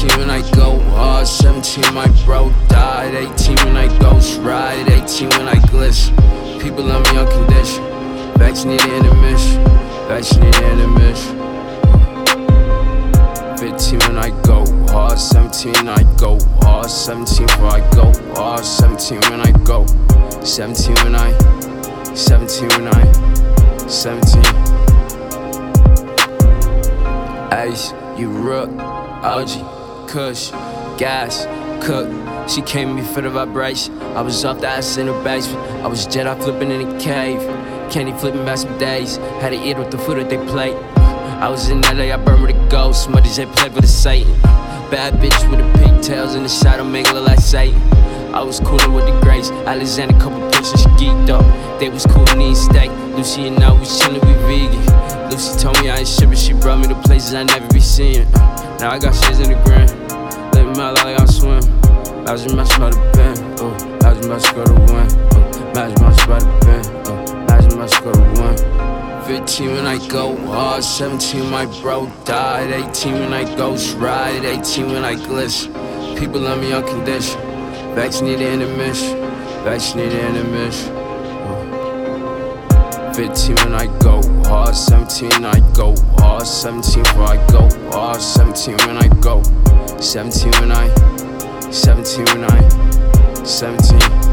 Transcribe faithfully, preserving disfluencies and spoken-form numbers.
eighteen when I go hard, seventeen my bro died. eighteen when I ghost ride, eighteen when I glitch. People love me unconditional. Vaccinated in a mission, vaccinated in a mission. fifteen when I go hard, seventeen I go hard, seventeen before I go hard, seventeen when I go, seventeen when I, seventeen when I, seventeen. Ice, you rook, O G, Kush, gas, cook. She came me for the vibration. I was off the ice in the basement. I was Jedi flipping in a cave. Candy flipping back some days. Had to eat with the food that they plate. I was in L A, I burned with a ghost. Muddies, they played with a Satan. Bad bitch with the pigtails in the shadow, make it look like Satan. I was coolin' with the Grace. Alexander, couple pictures, she geeked up. They was cool and eating steak. Lucy and I was chillin', we vegan. Lucy told me I ain't shippin', she brought me to places I never be seeing. Now I got shits in the ground. Living my life like I swim. I was just by the pen. Oh, I was about to go to one. Oh, I was about by the pen. Oh, I was about to go to one. fifteen when I go hard, seventeen my bro died. eighteen when I ghost ride, eighteen when I glitch. People love me unconditional. Vaccinated in a mission, vaccinated in a mission. Oh. fifteen when I go hard, seventeen I go hard, seventeen before I go hard, seventeen when I go, seventeen when I, seventeen when I, seventeen.